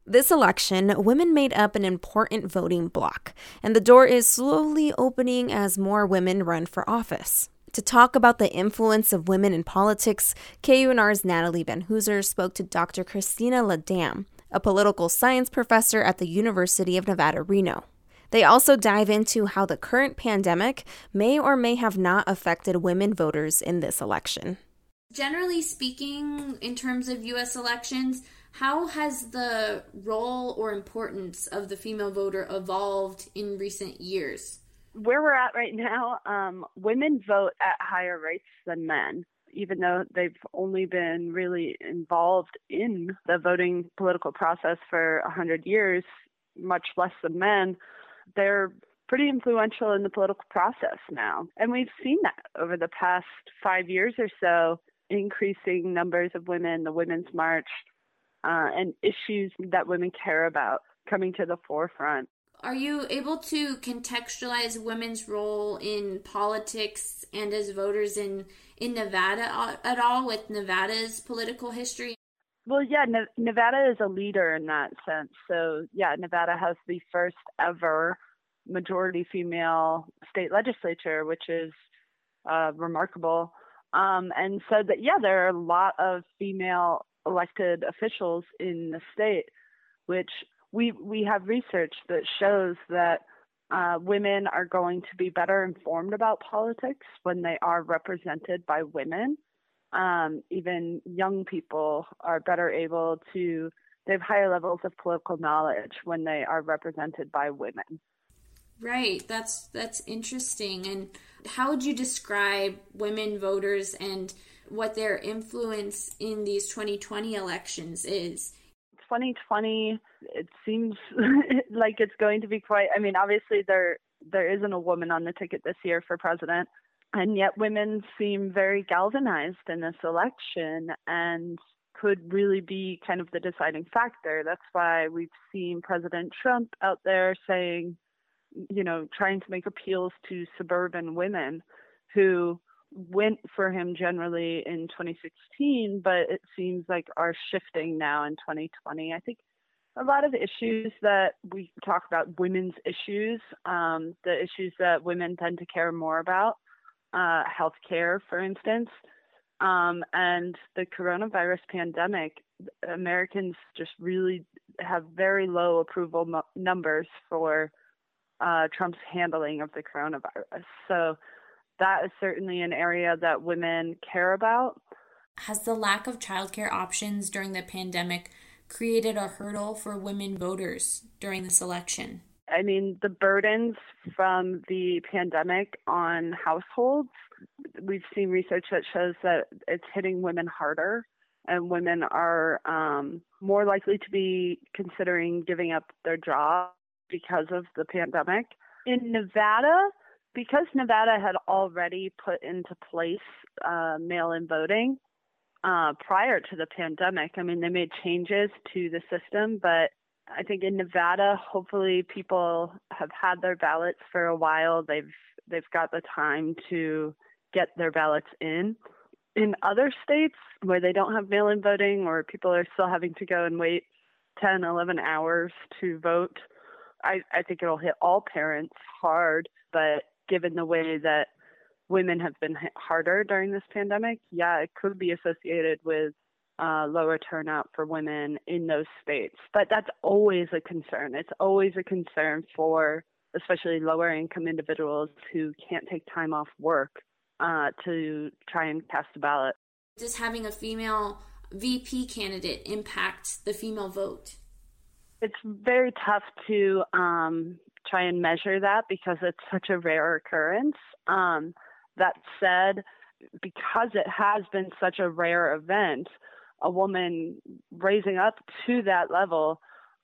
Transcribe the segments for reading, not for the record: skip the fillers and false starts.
This election, women made up an important voting bloc, and the door is slowly opening as more women run for office. To talk about the influence of women in politics, KUNR's Natalie Van Hooser spoke to Dr. Christina Ladam, a political science professor at the University of Nevada, Reno. They also dive into how the current pandemic may or may have not affected women voters in this election. Generally speaking, in terms of U.S. elections, how has the role or importance of the female voter evolved in recent years? Where we're at right now, women vote at higher rates than men, even though they've only been really involved in the voting political process for 100 years, much less than men. They're pretty influential in the political process now. And we've seen that over the past 5 years or so, increasing numbers of women, the Women's March, and issues that women care about coming to the forefront. Are you able to contextualize women's role in politics and as voters in Nevada at all, with Nevada's political history? Well, yeah, Nevada is a leader in that sense. So, yeah, Nevada has the first ever majority female state legislature, which is remarkable. And so that, yeah, there are a lot of female elected officials in the state, which we have research that shows that women are going to be better informed about politics when they are represented by women. Even young people are better able to, they have higher levels of political knowledge when they are represented by women. Right, that's interesting. And how would you describe women voters and what their influence in these 2020 elections is? 2020, it seems like it's going to be quite, I mean, obviously there isn't a woman on the ticket this year for president, and yet women seem very galvanized in this election and could really be kind of the deciding factor. That's why we've seen President Trump out there saying, you know, trying to make appeals to suburban women who went for him generally in 2016, but it seems like are shifting now in 2020. I think a lot of the issues that we talk about, women's issues, the issues that women tend to care more about, healthcare, for instance, and the coronavirus pandemic, Americans just really have very low approval numbers for Trump's handling of the coronavirus. So that is certainly an area that women care about. Has the lack of childcare options during the pandemic created a hurdle for women voters during this election? I mean, the burdens from the pandemic on households, we've seen research that shows that it's hitting women harder, and women are more likely to be considering giving up their job because of the pandemic. In Nevada, because Nevada had already put into place mail-in voting prior to the pandemic, I mean, they made changes to the system, but I think in Nevada, hopefully people have had their ballots for a while. They've got the time to get their ballots in. In other states where they don't have mail-in voting, or people are still having to go and wait 10, 11 hours to vote, I think it'll hit all parents hard. But given the way that women have been hit harder during this pandemic, yeah, it could be associated with lower turnout for women in those states. But that's always a concern. It's always a concern for especially lower income individuals who can't take time off work to try and cast a ballot. Does having a female VP candidate impact the female vote? It's very tough to try and measure that because it's such a rare occurrence. That said, because it has been such a rare event, a woman raising up to that level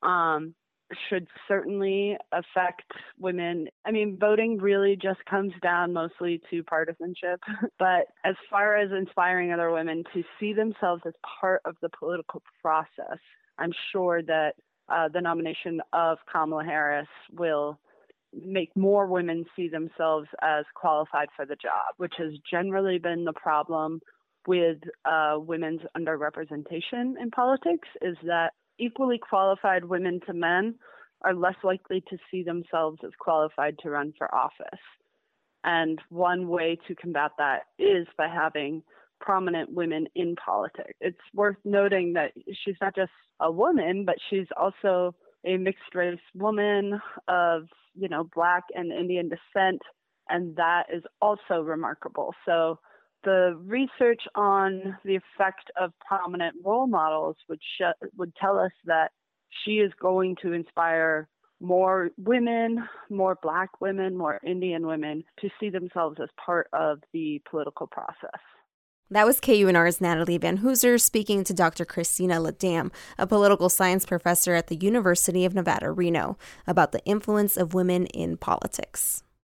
should certainly affect women. I mean, voting really just comes down mostly to partisanship. But as far as inspiring other women to see themselves as part of the political process, I'm sure that the nomination of Kamala Harris will make more women see themselves as qualified for the job, which has generally been the problem with women's underrepresentation in politics, is that equally qualified women to men are less likely to see themselves as qualified to run for office. And one way to combat that is by having prominent women in politics. It's worth noting that she's not just a woman, but she's also a mixed race woman of, Black and Indian descent, and that is also remarkable. So the research on the effect of prominent role models would tell us that she is going to inspire more women, more Black women, more Indian women to see themselves as part of the political process. That was KUNR's Natalie Van Hooser speaking to Dr. Christina Ladam, a political science professor at the University of Nevada, Reno, about the influence of women in politics.